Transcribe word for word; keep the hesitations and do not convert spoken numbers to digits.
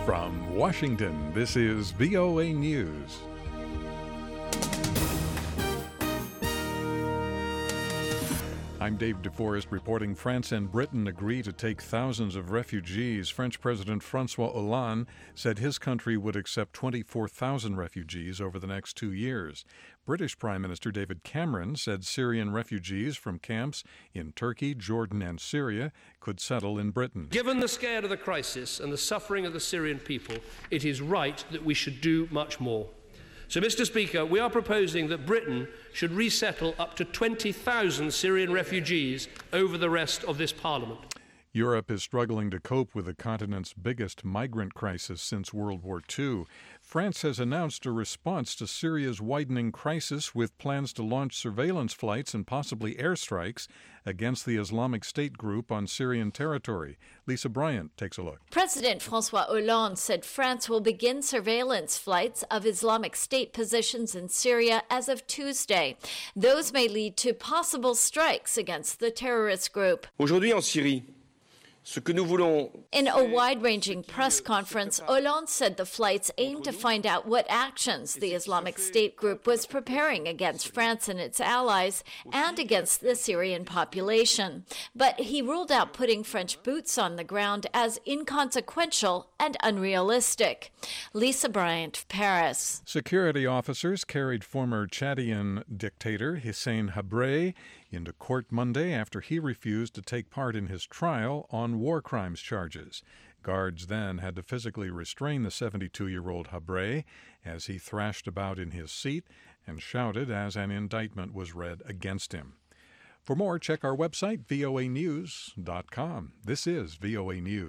From Washington, this is V O A News. I'm Dave DeForest reporting France and Britain agree to take thousands of refugees. French President François Hollande said his country would accept twenty-four thousand refugees over the next two years. British Prime Minister David Cameron said Syrian refugees from camps in Turkey, Jordan, and Syria could settle in Britain. Given the scale of the crisis and the suffering of the Syrian people, it is right that we should do much more. So, Mister Speaker, we are proposing that Britain should resettle up to twenty thousand Syrian refugees over the rest of this Parliament. Europe is struggling to cope with the continent's biggest migrant crisis since World War Two. France has announced a response to Syria's widening crisis with plans to launch surveillance flights and possibly airstrikes against the Islamic State group on Syrian territory. Lisa Bryant takes a look. President François Hollande said France will begin surveillance flights of Islamic State positions in Syria as of Tuesday. Those may lead to possible strikes against the terrorist group. Aujourd'hui en Syrie, in a wide-ranging press conference, Hollande said the flights aimed to find out what actions the Islamic State group was preparing against France and its allies and against the Syrian population. But he ruled out putting French boots on the ground as inconsequential and unrealistic. Lisa Bryant, Paris. Security officers carried former Chadian dictator Hissène Habré into court Monday after he refused to take part in his trial on war crimes charges. Guards then had to physically restrain the seventy-two-year-old Habré as he thrashed about in his seat and shouted as an indictment was read against him. For more, check our website, V O A news dot com. This is V O A News.